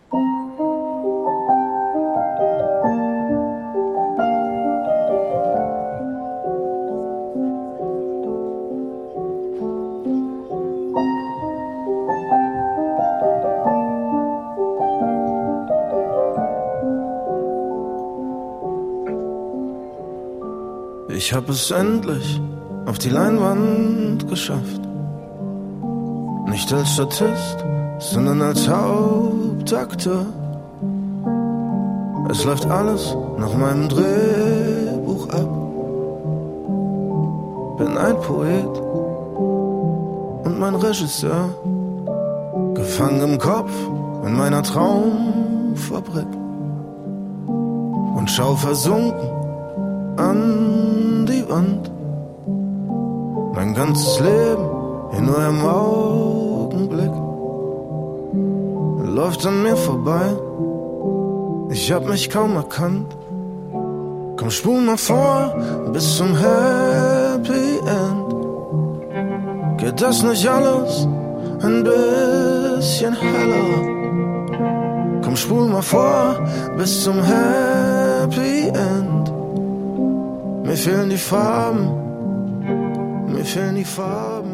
Ich hab es endlich auf die Leinwand geschafft. Nicht als Statist, sondern als Hauptakteur. Es läuft alles nach meinem Drehbuch ab. Bin ein Poet und mein Regisseur. Gefangen im Kopf in meiner Traumfabrik. Und schau versunken an die Wand. Mein ganzes Leben in nur einem Augenblick läuft an mir vorbei. Ich hab mich kaum erkannt. Komm, spul mal vor bis zum Happy End. Geht das nicht alles ein bisschen heller? Komm, spul mal vor bis zum Happy End. Mir fehlen die Farben, mir fehlen die Farben.